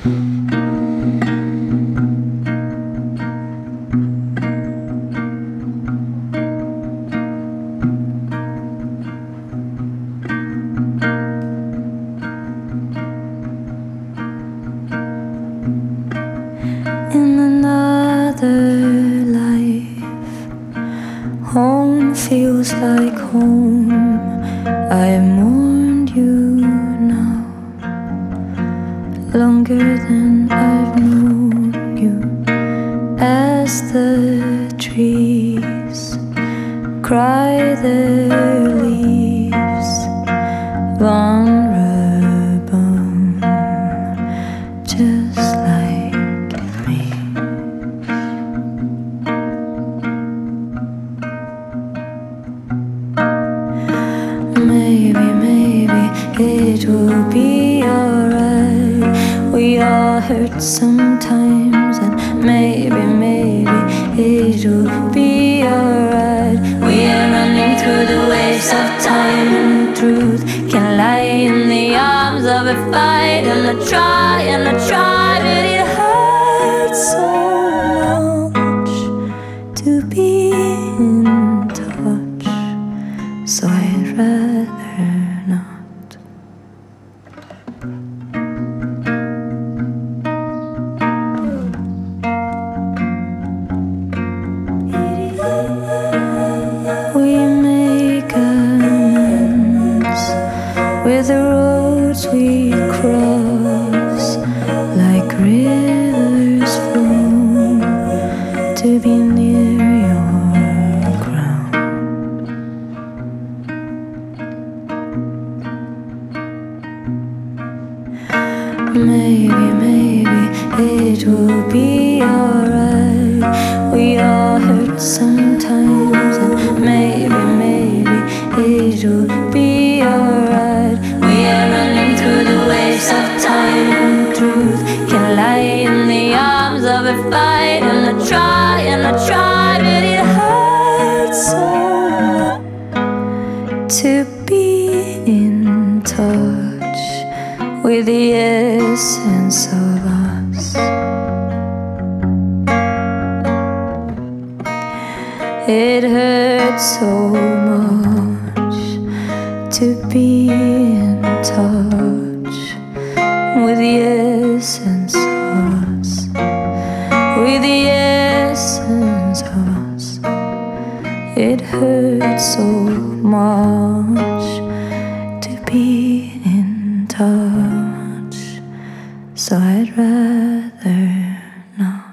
In another life, home feels like home. I mourned you now, longer than I've known you. As the trees cry their leaves, vulnerable, just like me. Maybe it will be alright. We all hurt sometimes, and maybe it will be alright. We are running through the waves of time, and truth can lie in the arms of a fight. And I try, but it hurts so much to be in touch, so I'd rather not. We make amends with the roads we cross, like rivers flow to be near your ground. Maybe it will be alright. We all hurt sometimes, and maybe it will be alright. We are running through the waves of time, and truth can lie in the arms of a fight. And I try, but it hurts so much to be in touch with the essence of us. It hurts so much to be in touch with the essence of us, with the essence of us. It hurts so much to be in touch, so I'd rather not.